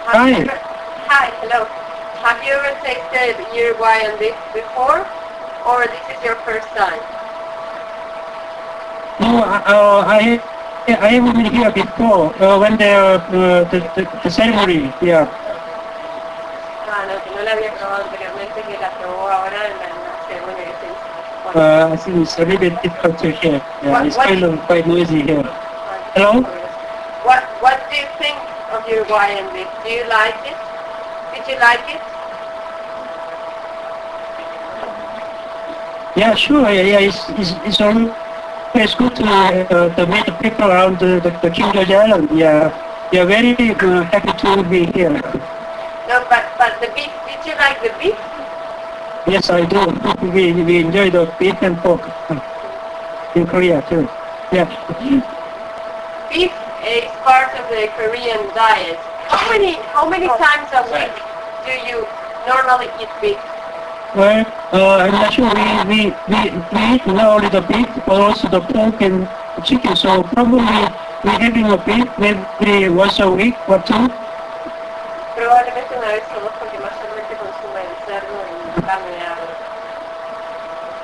Have you Hi. ever, hi, hello. Have you ever tasted Uruguayan beef before, or this is your first time? No, I haven't been here before. When the ceremony, yeah. Ah, no, que no la había probado anteriormente, que la probó ahora en la ceremonia que se hizo. Bueno, I think it's a little bit difficult to hear. Yeah, what, it's what, kind of quite noisy here. Hello? what do you think of Uruguayan beef? Do you like it? Did you like it? Yeah, sure. Yeah, it's always good to meet the people around the King George Island. Yeah, we are very happy to be here. No, but the beef. Did you like the beef? Yes, I do. We enjoy the beef and pork in Korea too. Yeah. Beef is part of the Korean diet. How many times a week do you normally eat beef? Well, I'm not sure we eat not only the beef, but also the pork and chicken. So probably we're having a beef maybe once a week or two. Probablemente una vez o dos porque mayormente consumen cerdo y carne de ave.